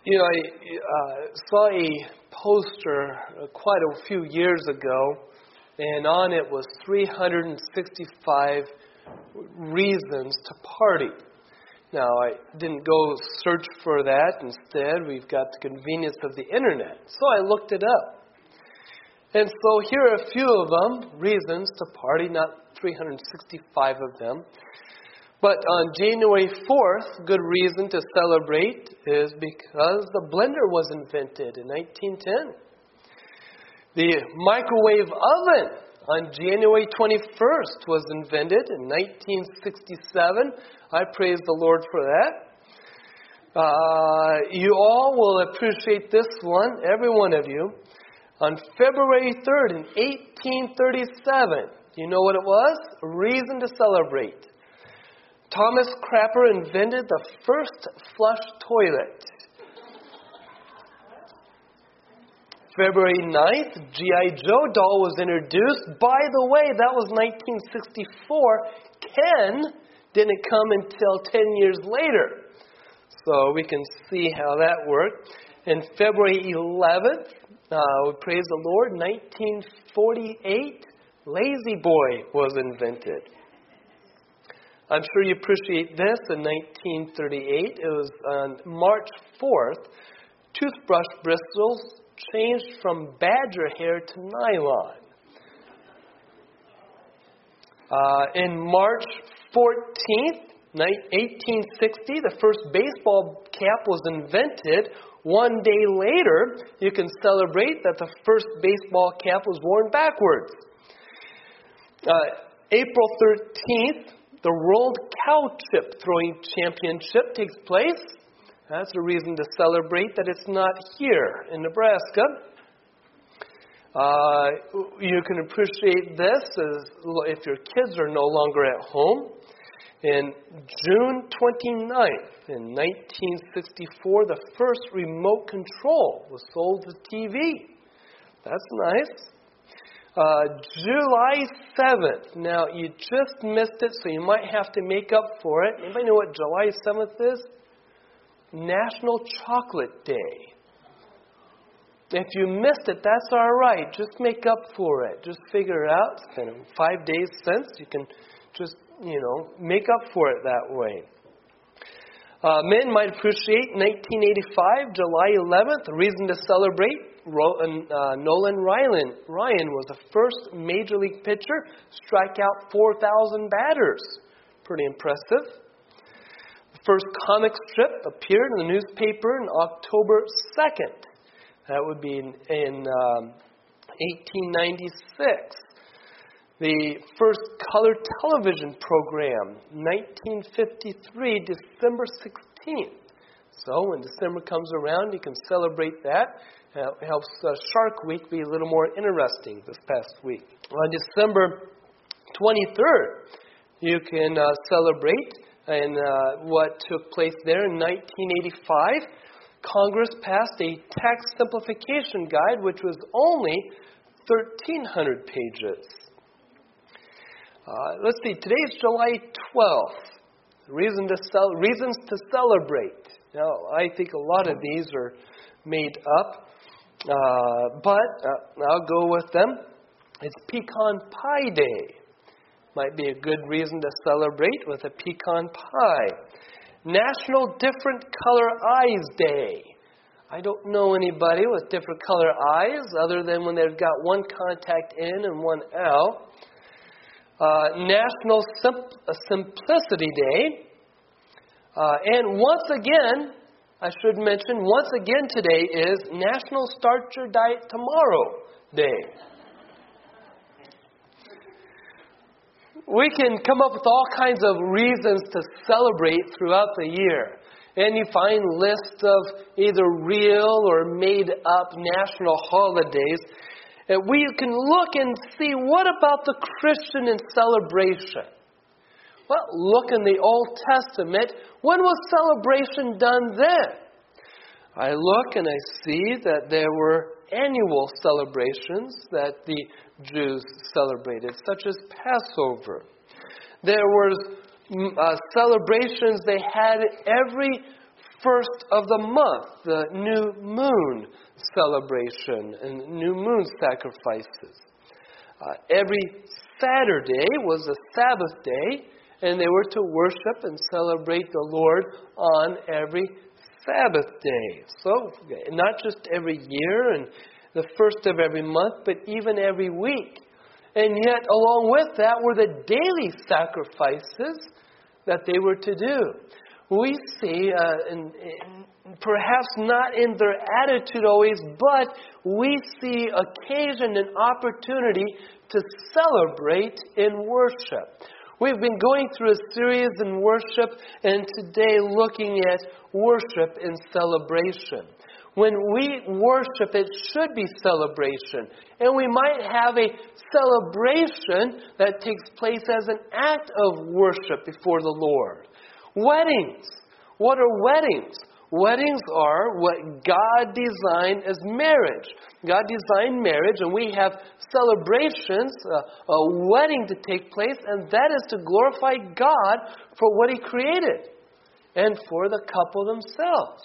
I saw a poster quite a few years ago, and on it was 365 reasons to party. Now, I didn't go search for that. Instead, we've got the convenience of the internet. So I looked it up. And so here are a few of them, reasons to party, not 365 of them. But on January 4th, good reason to celebrate is because the blender was invented in 1910. The microwave oven on January 21st was invented in 1967. I praise the Lord for that. You all will appreciate this one, every one of you. On February 3rd in 1837, you know what it was? A reason to celebrate. Thomas Crapper invented the first flush toilet. February 9th, G.I. Joe doll was introduced. By the way, that was 1964. Ken didn't come until 10 years later. So we can see how that worked. And February 11th, we praise the Lord, 1948, Lazy Boy was invented. I'm sure you appreciate this. In 1938, it was on March 4th, toothbrush bristles changed from badger hair to nylon. In March 14th, 1860, the first baseball cap was invented. One day later, you can celebrate that the first baseball cap was worn backwards. April 13th, the World Cow Chip Throwing Championship takes place. That's a reason to celebrate that it's not here in Nebraska. You can appreciate this as if your kids are no longer at home. In June 29th, in 1964, the first remote control was sold to TV. That's nice. July 7th. Now, you just missed it, so you might have to make up for it. Anybody know what July 7th is? National Chocolate Day. If you missed it, that's all right. Just make up for it. Just figure it out. It's been 5 days since. You can just, make up for it that way. Men might appreciate 1985, July 11th, a reason to celebrate. Nolan Ryan was the first Major League pitcher to strike out 4,000 batters. Pretty impressive. The first comic strip appeared in the newspaper on October 2nd. That would be in 1896. The first color television program, 1953, December 16th. So when December comes around, you can celebrate that. It helps Shark Week be a little more interesting this past week. On December 23rd, you can celebrate and what took place there in 1985. Congress passed a tax simplification guide, which was only 1,300 pages. Let's see, today's July 12th. Reasons to celebrate. Now, I think a lot of these are made up, but I'll go with them. It's Pecan Pie Day. Might be a good reason to celebrate with a pecan pie. National Different Color Eyes Day. I don't know anybody with different color eyes other than when they've got one contact in and one out. National Simplicity Day. And once again, I should mention, once again today is National Start Your Diet Tomorrow Day. We can come up with all kinds of reasons to celebrate throughout the year. And you find lists of either real or made-up national holidays. And we can look and see, what about the Christian in celebration? Well, look in the Old Testament. When was celebration done then? I look and I see that there were annual celebrations that the Jews celebrated, such as Passover. There were celebrations they had every first of the month, the new moon celebration and new moon sacrifices. Every Saturday was a Sabbath day, and they were to worship and celebrate the Lord on every Sabbath day. So, not just every year and the first of every month, but even every week. And yet, along with that were the daily sacrifices that they were to do. We see, perhaps not in their attitude always, but we see occasion and opportunity to celebrate in worship. We've been going through a series in worship, and today looking at worship in celebration. When we worship, it should be celebration. And we might have a celebration that takes place as an act of worship before the Lord. Weddings. What are weddings? Weddings are what God designed as marriage. God designed marriage, and we have celebrations, a wedding to take place, and that is to glorify God for what He created and for the couple themselves.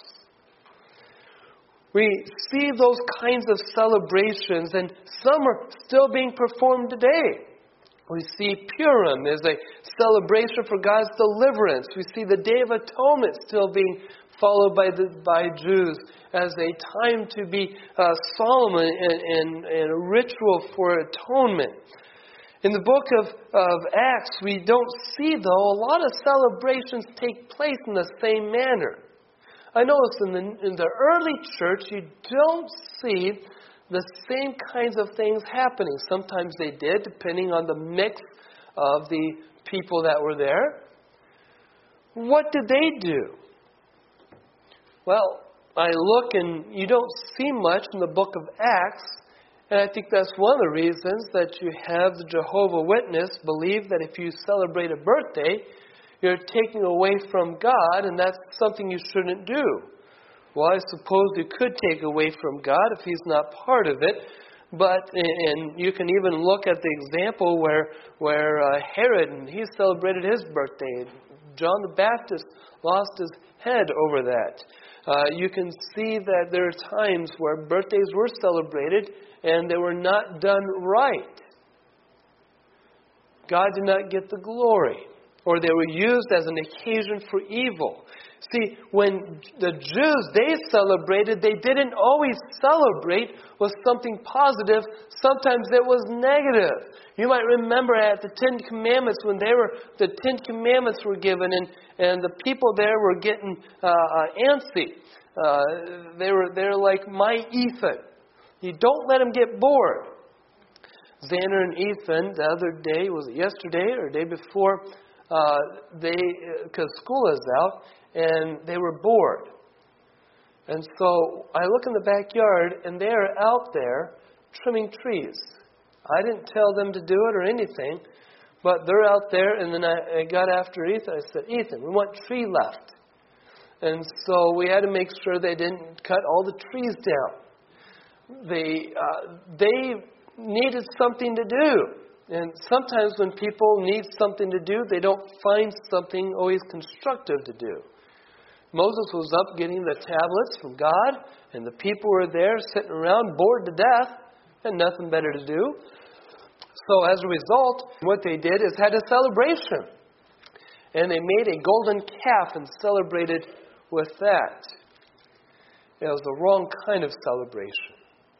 We see those kinds of celebrations, and some are still being performed today. We see Purim as a celebration for God's deliverance. We see the Day of Atonement still being followed by Jews as a time to be solemn and a ritual for atonement. In the book of Acts, we don't see, though, a lot of celebrations take place in the same manner. I notice in the early church, you don't see the same kinds of things happening. Sometimes they did, depending on the mix of the people that were there. What did they do? Well, I look and you don't see much in the book of Acts, and I think that's one of the reasons that you have the Jehovah's Witness believe that if you celebrate a birthday, you're taking away from God, and that's something you shouldn't do. Well, I suppose you could take away from God if He's not part of it. But, and you can even look at the example where Herod, he celebrated his birthday. John the Baptist lost his head over that. You can see that there are times where birthdays were celebrated and they were not done right. God did not get the glory, or they were used as an occasion for evil. See, when the Jews, they celebrated, they didn't always celebrate with something positive. Sometimes it was negative. You might remember at the Ten Commandments, when the Ten Commandments were given, and the people there were getting antsy. They're like, my Ethan. You don't let him get bored. Xander and Ethan, the other day, was it yesterday or the day before, because school is out, and they were bored. And so I look in the backyard, and they're out there trimming trees. I didn't tell them to do it or anything, but they're out there, and then I got after Ethan. I said, Ethan, we want tree left. And so we had to make sure they didn't cut all the trees down. They needed something to do. And sometimes when people need something to do, they don't find something always constructive to do. Moses was up getting the tablets from God, and the people were there sitting around bored to death and nothing better to do. So as a result, what they did is had a celebration. And they made a golden calf and celebrated with that. It was the wrong kind of celebration.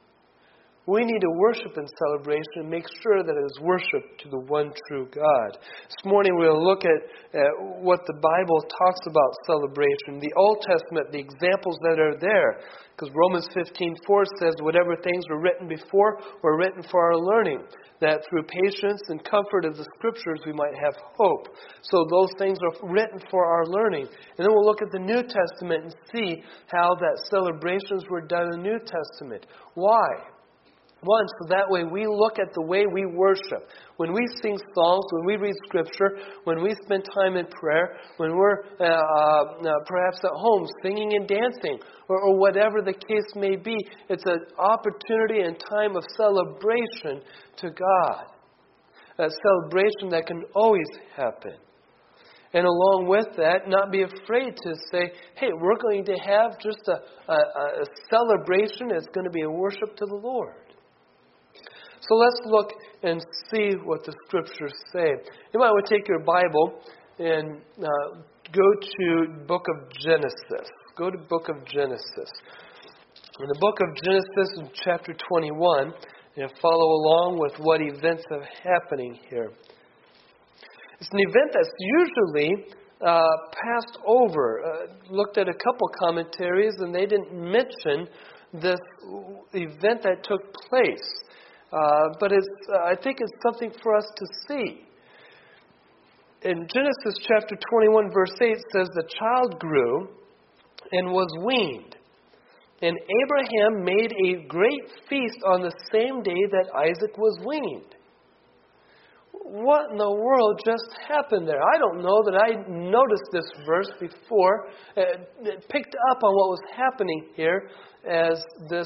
We need to worship in celebration and make sure that it is worship to the one true God. This morning we'll look at what the Bible talks about celebration. The Old Testament, the examples that are there. Because Romans 15:4 says, whatever things were written before were written for our learning, that through patience and comfort of the Scriptures we might have hope. So those things are written for our learning. And then we'll look at the New Testament and see how that celebrations were done in the New Testament. Why? One, so that way we look at the way we worship. When we sing songs, when we read Scripture, when we spend time in prayer, when we're perhaps at home singing and dancing, or whatever the case may be, it's an opportunity and time of celebration to God. A celebration that can always happen. And along with that, not be afraid to say, hey, we're going to have just a celebration. It's going to be a worship to the Lord. So let's look and see what the Scriptures say. You might want to take your Bible and go to book of Genesis. Go to book of Genesis. In the book of Genesis in chapter 21, and follow along with what events are happening here. It's an event that's usually passed over. Looked at a couple commentaries, and they didn't mention this event that took place. But I think it's something for us to see. In Genesis chapter 21, verse 8 says, the child grew and was weaned. And Abraham made a great feast on the same day that Isaac was weaned. What in the world just happened there? I don't know that I noticed this verse before. It picked up on what was happening here as I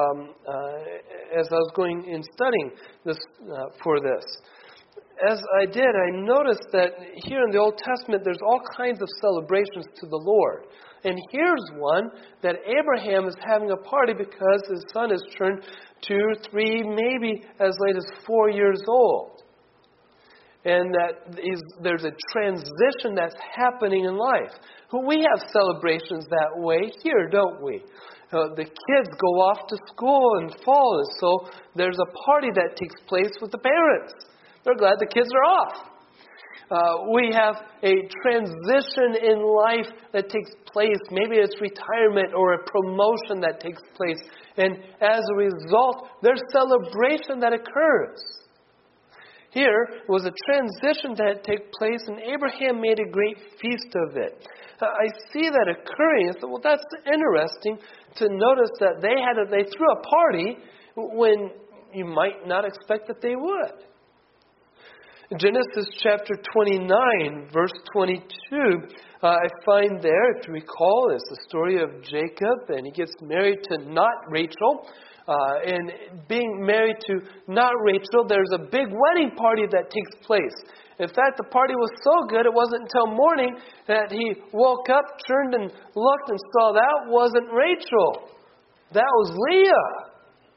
was going and studying this for this. As I did, I noticed that here in the Old Testament, there's all kinds of celebrations to the Lord. And here's one that Abraham is having a party because his son has turned 2, 3, maybe as late as 4 years old. And that there's a transition that's happening in life. We have celebrations that way here, don't we? The kids go off to school in fall, and so there's a party that takes place with the parents. They're glad the kids are off. We have a transition in life that takes place. Maybe it's retirement or a promotion that takes place. And as a result, there's celebration that occurs. Here was a transition that took place, and Abraham made a great feast of it. I see that occurring. I thought, well, that's interesting to notice that they threw a party when you might not expect that they would. Genesis chapter 29, verse 22, I find there, if you recall, is the story of Jacob, and he gets married to not Rachel. And being married to not Rachel, there's a big wedding party that takes place. In fact, the party was so good, it wasn't until morning that he woke up, turned and looked and saw that wasn't Rachel. That was Leah.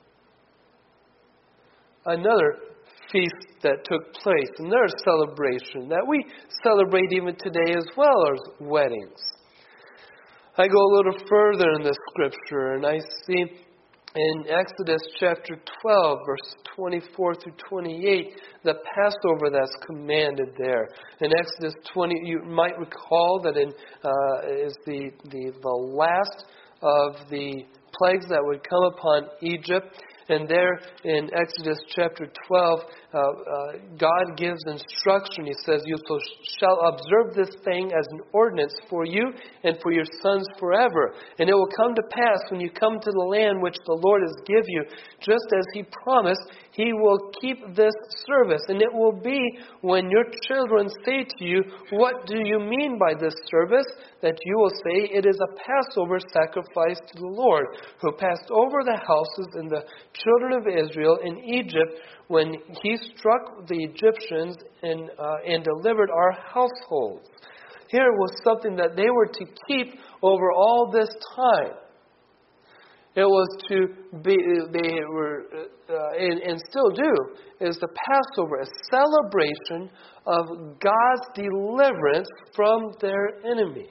Another feast that took place, and there's celebration that we celebrate even today as well as weddings. I go a little further in the Scripture, and I see in Exodus chapter 12, verse 24 through 28, the Passover that's commanded there. In Exodus 20, you might recall that is the last of the plagues that would come upon Egypt. And there in Exodus chapter 12, God gives instruction. He says, you shall observe this thing as an ordinance for you and for your sons forever. And it will come to pass when you come to the land which the Lord has given you, just as He promised, He will keep this service. And it will be when your children say to you, what do you mean by this service? That you will say, it is a Passover sacrifice to the Lord, who passed over the houses and the children of Israel in Egypt when He struck the Egyptians and delivered our households. Here was something that they were to keep over all this time. It was to be, they were, and still do, is the Passover, a celebration of God's deliverance from their enemies.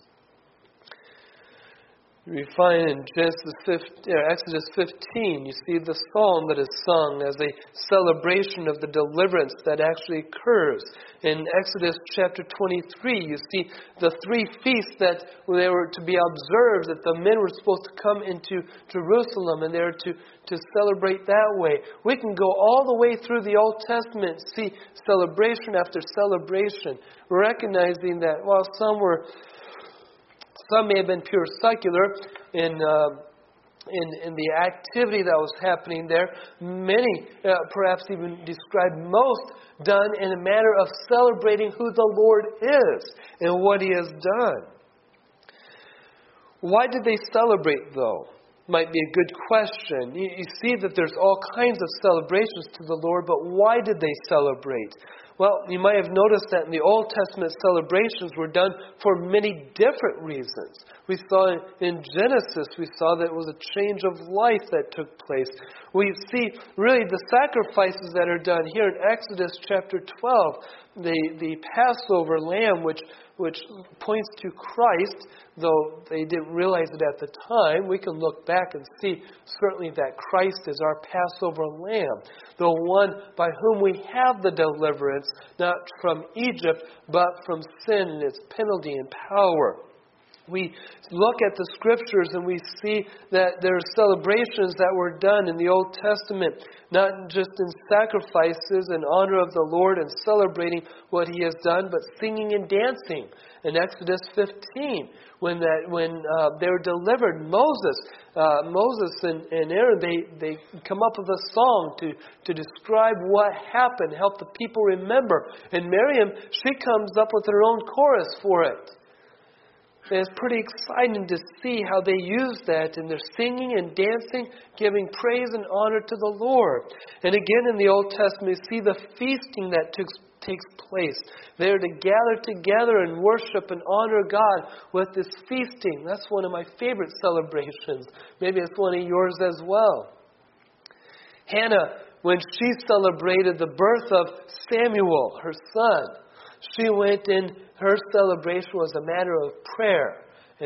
We find in Exodus 15, you see the psalm that is sung as a celebration of the deliverance that actually occurs. In Exodus chapter 23, you see the 3 feasts that they were to be observed, that the men were supposed to come into Jerusalem and they were to celebrate that way. We can go all the way through the Old Testament, see celebration after celebration, recognizing that while some may have been pure secular in the activity that was happening there. Many, perhaps even described most, done in a manner of celebrating who the Lord is and what He has done. Why did they celebrate, though? might be a good question. You see that there's all kinds of celebrations to the Lord, but why did they celebrate? Well, you might have noticed that in the Old Testament, celebrations were done for many different reasons. We saw in Genesis, we saw that it was a change of life that took place. We see really the sacrifices that are done here in Exodus chapter 12. The Passover lamb, which points to Christ, though they didn't realize it at the time. We can look back and see certainly that Christ is our Passover lamb, the one by whom we have the deliverance, not from Egypt, but from sin and its penalty and power. We look at the Scriptures and we see that there are celebrations that were done in the Old Testament, not just in sacrifices in honor of the Lord and celebrating what He has done, but singing and dancing. In Exodus 15, when they were delivered, Moses and Aaron, they come up with a song to describe what happened, help the people remember. And Miriam, she comes up with her own chorus for it. And it's pretty exciting to see how they use that in their singing and dancing, giving praise and honor to the Lord. And again in the Old Testament, we see the feasting that takes place. They're to gather together and worship and honor God with this feasting. That's one of my favorite celebrations. Maybe it's one of yours as well. Hannah, when she celebrated the birth of Samuel, her son, she went in, her celebration was a matter of prayer,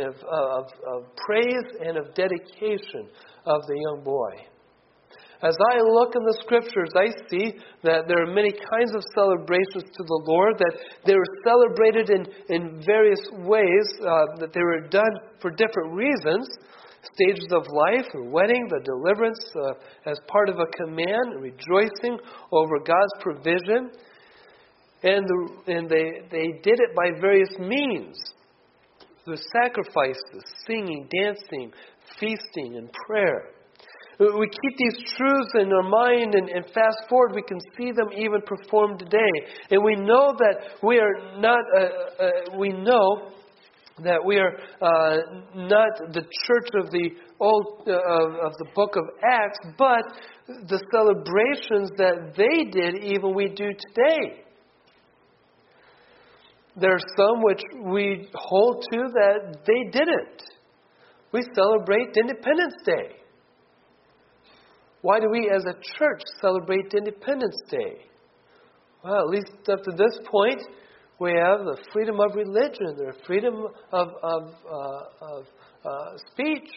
of praise and of dedication of the young boy. As I look in the Scriptures, I see that there are many kinds of celebrations to the Lord, that they were celebrated in various ways, that they were done for different reasons. Stages of life, a wedding, the deliverance as part of a command, rejoicing over God's provision. And they did it by various means. The sacrifices, singing, dancing, feasting, and prayer. We keep these truths in our mind and fast forward, we can see them even performed today. And we know that we are not, not the church of the of the book of Acts, but the celebrations that they did, even we do today. There are some which we hold to that they didn't. We celebrate Independence Day. Why do we as a church celebrate Independence Day? Well, at least up to this point, we have the freedom of religion, the freedom of speech.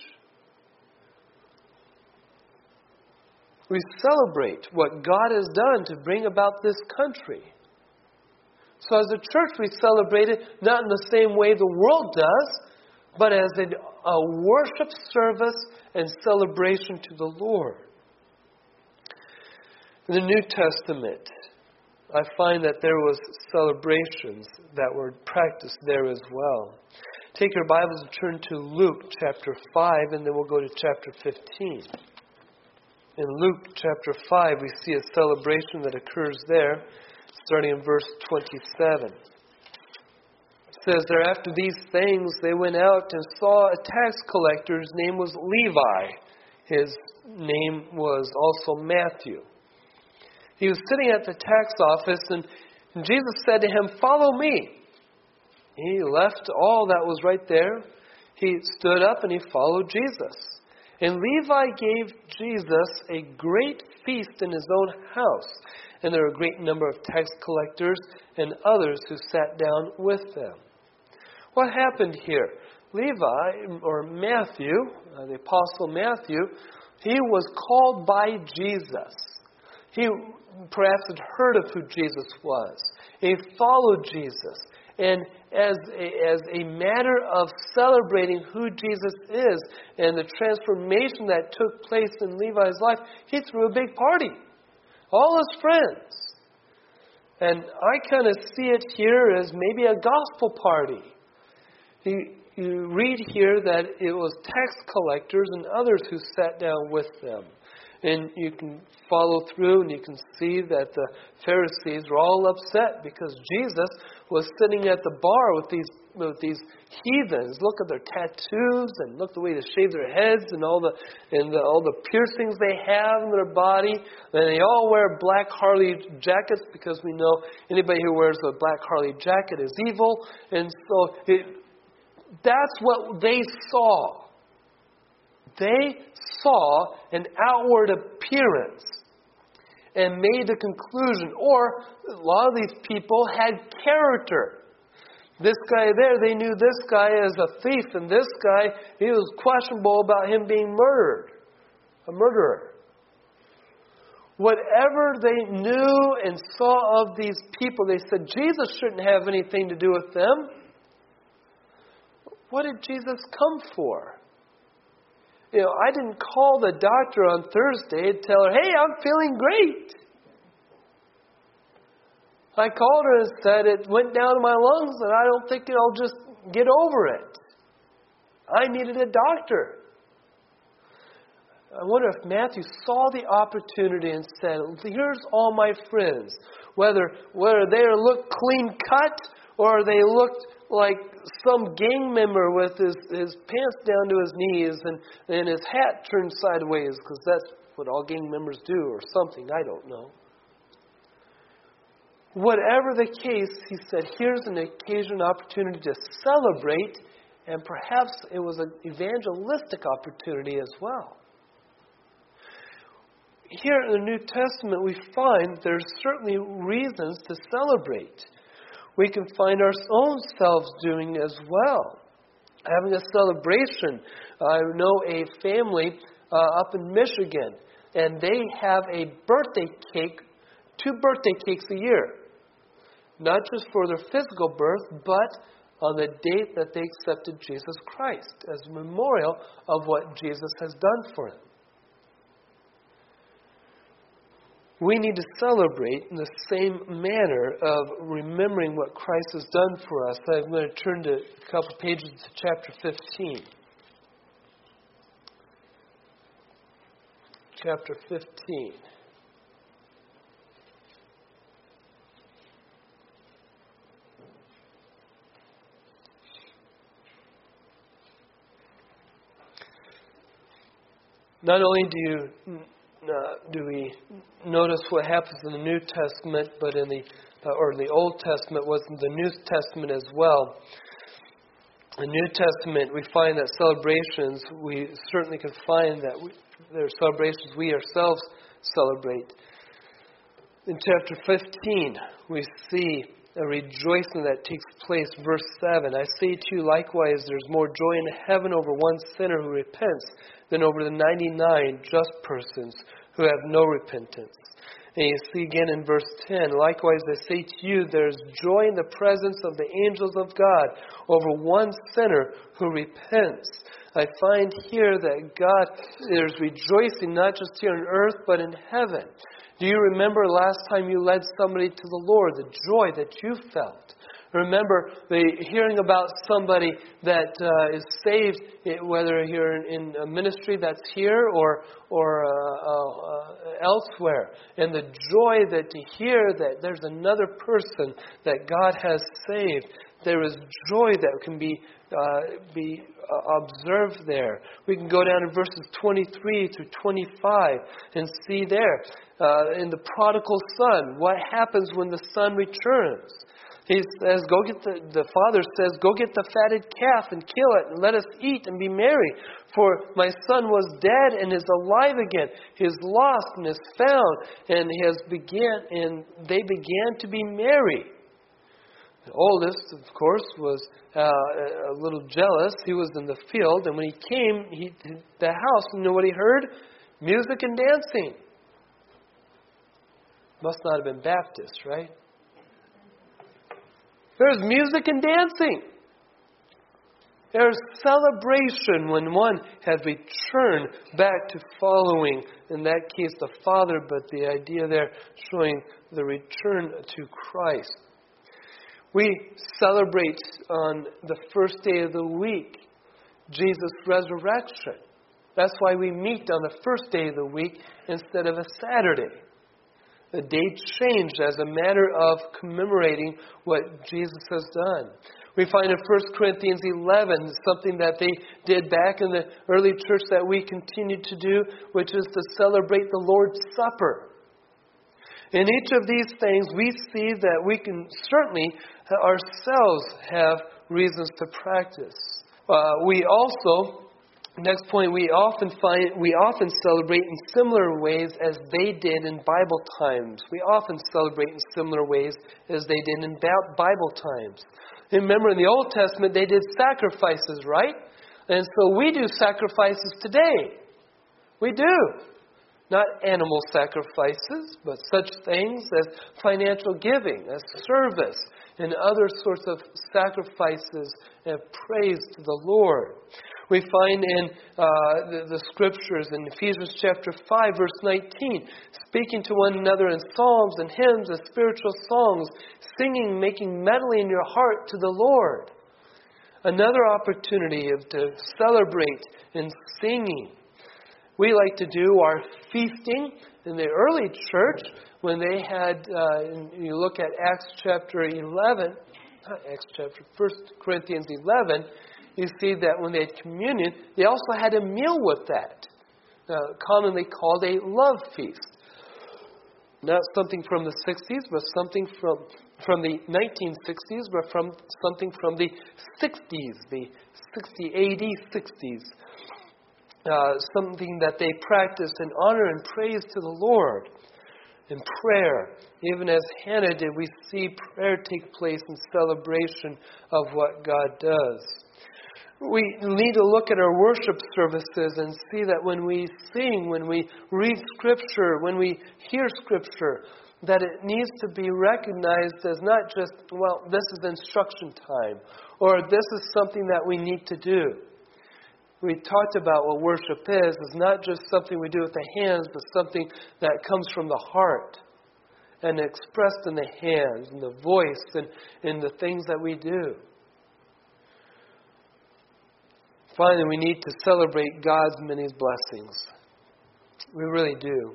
We celebrate what God has done to bring about this country. So as a church, we celebrate it not in the same way the world does, but as a worship service and celebration to the Lord. In the New Testament, I find that there was celebrations that were practiced there as well. Take your Bibles and turn to Luke chapter 5, and then we'll go to chapter 15. In Luke chapter 5, we see a celebration that occurs there, starting in verse 27. It says, there after these things they went out and saw a tax collector. His name was Levi. His name was also Matthew. He was sitting at the tax office, and Jesus said to him, follow me. He left all that was right there. He stood up and he followed Jesus. And Levi gave Jesus a great feast in his own house. And there were a great number of tax collectors and others who sat down with them. What happened here? Levi, or Matthew, the Apostle Matthew, he was called by Jesus. He perhaps had heard of who Jesus was. He followed Jesus. And as a matter of celebrating who Jesus is and the transformation that took place in Levi's life, he threw a big party. All his friends. And I kind of see it here as maybe a gospel party. You read here that it was tax collectors and others who sat down with them. And you can follow through and you can see that the Pharisees were all upset because Jesus was sitting at the bar with these these heathens. Look at their tattoos and look the way they shave their heads and all the piercings they have in their body. And they all wear black Harley jackets because we know anybody who wears a black Harley jacket is evil. And so that's what they saw. They saw an outward appearance and made the conclusion, or a lot of these people had character. This guy there, they knew this guy as a thief, and this guy, he was questionable about him being murdered, a murderer. Whatever they knew and saw of these people, they said, Jesus shouldn't have anything to do with them. What did Jesus come for? I didn't call the doctor on Thursday and tell her, hey, I'm feeling great. I called her and said it went down in my lungs and I don't think I'll just get over it. I needed a doctor. I wonder if Matthew saw the opportunity and said, here's all my friends. Whether they looked clean cut or they looked like some gang member with his pants down to his knees and his hat turned sideways, because that's what all gang members do, or something, I don't know. Whatever the case, he said, here's an occasion, opportunity to celebrate, and perhaps it was an evangelistic opportunity as well. Here in the New Testament, we find there's certainly reasons to celebrate. We can find our own selves doing as well. Having a celebration. I know a family up in Michigan, and they have a birthday cake, 2 birthday cakes a year. Not just for their physical birth, but on the date that they accepted Jesus Christ as a memorial of what Jesus has done for them. We need to celebrate in the same manner of remembering what Christ has done for us. I'm going to turn to a couple pages to chapter 15. Chapter 15. Not only do we notice what happens in the New Testament, but in the Old Testament was in the New Testament as well. In the New Testament, we find that celebrations, we certainly can find that there are celebrations we ourselves celebrate. In chapter 15, we see a rejoicing that takes place. Verse 7, I say to you likewise, there's more joy in heaven over one sinner who repents than over the 99 just persons who have no repentance. And you see again in verse 10, likewise I say to you, there's joy in the presence of the angels of God over one sinner who repents. I find here that God, there's rejoicing not just here on earth, but in heaven. Do you remember last time you led somebody to the Lord, the joy that you felt? Remember hearing about somebody that is saved, whether you're in a ministry that's here or elsewhere, and the joy that to hear that there's another person that God has saved. There is joy that can be observed there. We can go down to verses 23 through 25 and see there in the prodigal son, what happens when the son returns. He says, the father says, go get the fatted calf and kill it and let us eat and be merry. For my son was dead and is alive again. He is lost and is found. And they began to be merry. The oldest, of course, was a little jealous. He was in the field, and when he came, the house, you know what he heard? Music and dancing. Must not have been Baptist, right? There's music and dancing. There's celebration when one has returned back to following, in that case, the Father, but the idea there showing the return to Christ. We celebrate on the first day of the week Jesus' resurrection. That's why we meet on the first day of the week instead of a Saturday. The date changed as a matter of commemorating what Jesus has done. We find in 1 Corinthians 11 something that they did back in the early church that we continue to do, which is to celebrate the Lord's Supper. In each of these things, we see that we can certainly ourselves have reasons to practice. We also, next point, we often celebrate in similar ways as they did in Bible times. We often celebrate in similar ways as they did in Bible times. Remember, in the Old Testament, they did sacrifices, right? And so we do sacrifices today. We do. Not animal sacrifices, but such things as financial giving, as service, and other sorts of sacrifices and praise to the Lord. We find in the Scriptures in Ephesians chapter 5, verse 19, speaking to one another in psalms and hymns and spiritual songs, singing, making melody in your heart to the Lord. Another opportunity to celebrate in singing. We like to do our feasting in the early church when they had, you look at Acts chapter 11, 1 Corinthians 11, you see that when they had communion, they also had a meal with that, commonly called a love feast. Not something from the 60s, but something from the 1960s, but from something from the 60s, the 60 AD 60s. Something that they practiced in honor and praise to the Lord. In prayer, even as Hannah did, we see prayer take place in celebration of what God does. We need to look at our worship services and see that when we sing, when we read Scripture, when we hear Scripture, that it needs to be recognized as not just, well, this is instruction time, or this is something that we need to do. We talked about what worship is. It's not just something we do with the hands, but something that comes from the heart and expressed in the hands and the voice and in the things that we do. Finally, we need to celebrate God's many blessings. We really do.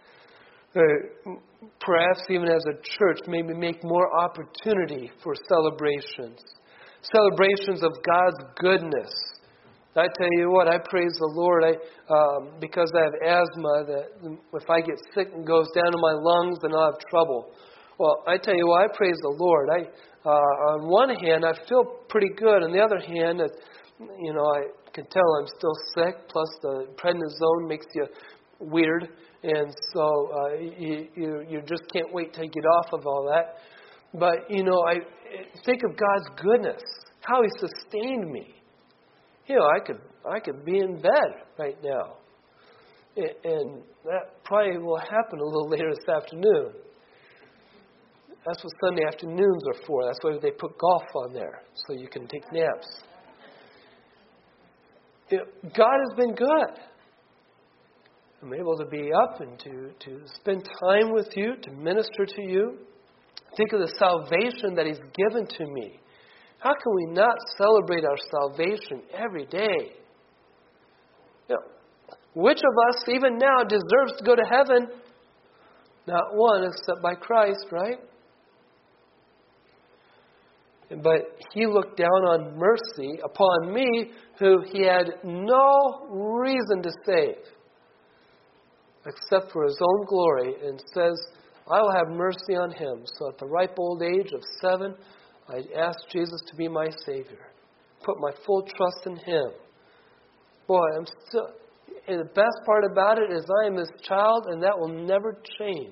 Perhaps even as a church, maybe make more opportunity for celebrations. Celebrations of God's goodness. I tell you what, I praise the Lord because I have asthma, that if I get sick and goes down to my lungs, then I'll have trouble. Well, I tell you what, I praise the Lord. On one hand, I feel pretty good. On the other hand, I can tell I'm still sick, plus the prednisone makes you weird. And so you just can't wait to get off of all that. But, I think of God's goodness, how He sustained me. I could be in bed right now. And that probably will happen a little later this afternoon. That's what Sunday afternoons are for. That's why they put golf on there, so you can take naps. God has been good. I'm able to be up and to spend time with you, to minister to you. Think of the salvation that He's given to me. How can we not celebrate our salvation every day? Which of us, even now, deserves to go to heaven? Not one, except by Christ, right? But He looked down on mercy upon me, who He had no reason to save, except for His own glory, and says, I will have mercy on him. So at the ripe old age of 7, I asked Jesus to be my Savior. Put my full trust in Him. Boy, and the best part about it is I am His child, and that will never change.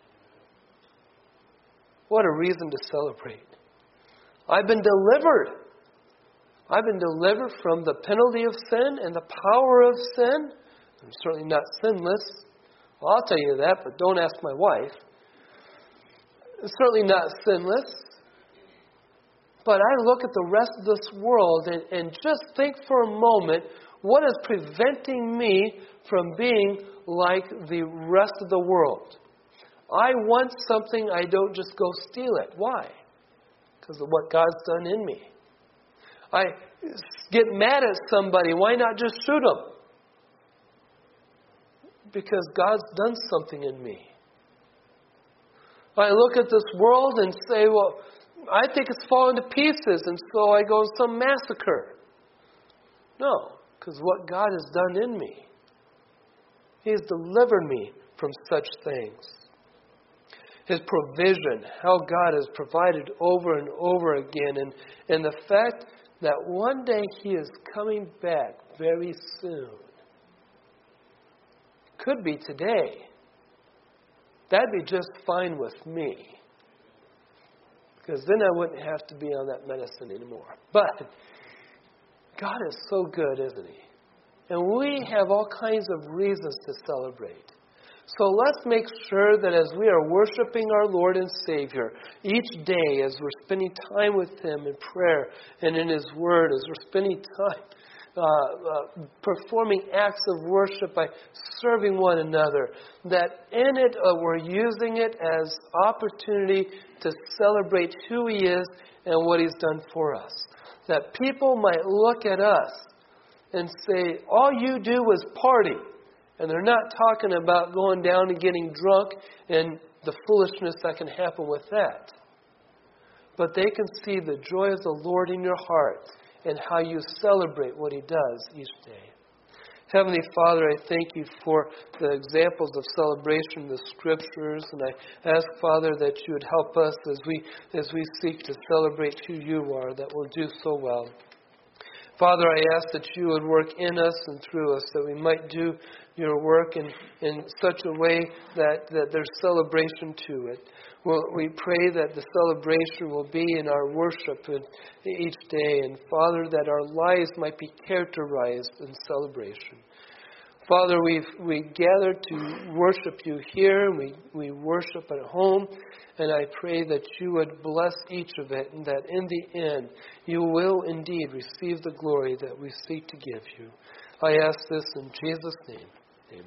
What a reason to celebrate. I've been delivered. I've been delivered from the penalty of sin and the power of sin. I'm certainly not sinless. Well, I'll tell you that, but don't ask my wife. I'm certainly not sinless. But I look at the rest of this world and just think for a moment, what is preventing me from being like the rest of the world? I want something, I don't just go steal it. Why? Because of what God's done in me. I get mad at somebody, why not just shoot them? Because God's done something in me. I look at this world and say, well, I think it's fallen to pieces, and so I go some massacre. No, because what God has done in me, He has delivered me from such things. His provision, how God has provided over and over again, and the fact that one day He is coming back very soon. Could be today. That'd be just fine with me. Because then I wouldn't have to be on that medicine anymore. But God is so good, isn't He? And we have all kinds of reasons to celebrate. So let's make sure that as we are worshiping our Lord and Savior each day, as we're spending time with Him in prayer and in His Word, as we're spending time performing acts of worship by serving one another, that in it we're using it as opportunity to celebrate who He is and what He's done for us. That people might look at us and say, all you do is party. And they're not talking about going down and getting drunk and the foolishness that can happen with that. But they can see the joy of the Lord in your heart and how you celebrate what He does each day. Heavenly Father, I thank You for the examples of celebration in the Scriptures, and I ask, Father, that You would help us as we seek to celebrate who You are, that we'll do so well. Father, I ask that You would work in us and through us, that we might do Your work in such a way that there's celebration to it. Well, we pray that the celebration will be in our worship each day. And Father, that our lives might be characterized in celebration. Father, we gather to worship You here. We worship at home. And I pray that You would bless each of it, and that in the end You will indeed receive the glory that we seek to give You. I ask this in Jesus' name.